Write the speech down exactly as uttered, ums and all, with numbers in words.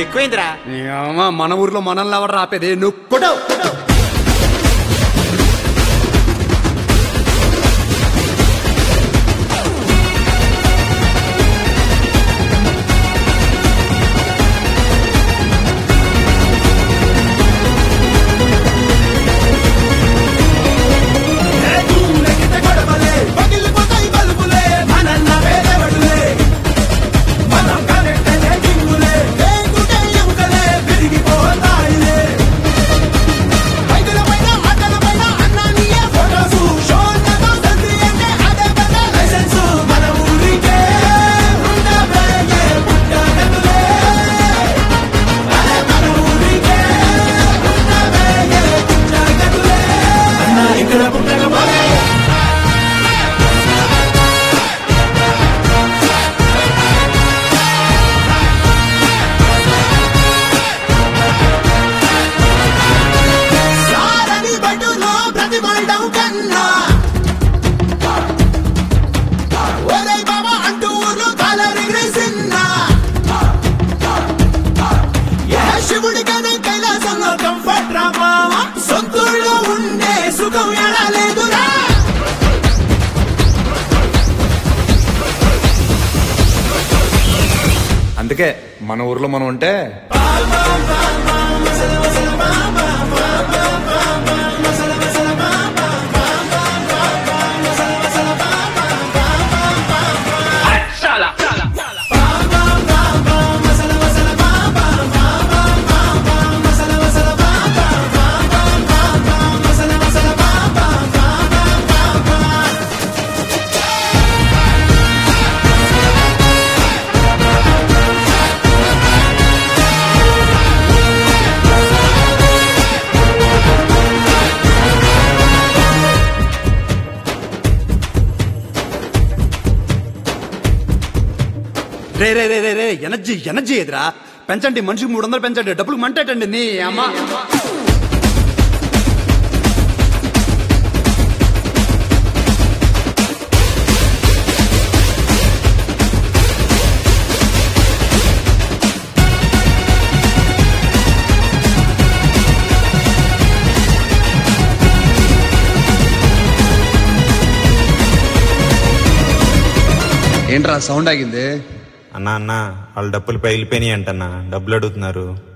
ఎక్కువైందిరా. మన ఊర్లో మనల్ని ఎవరు రాపేది నువ్వు కొట్టావు. అందుకే మన ఊర్లో మనం ఉంటే రే రే రే రే రే ఎనర్జీ ఎనర్జీ ఎదురా పెంచండి, మనిషికి మూడు వందలు పెంచండి, డబ్బులకు మంటేటండి నీ అమ్మ. ఏంట్రా సౌండ్ ఆగింది? అన్నా అన్నా వాళ్ళు డబ్బులు పగిలిపోయినాయి అంటన్నా, డబ్బులు అడుగుతున్నారు.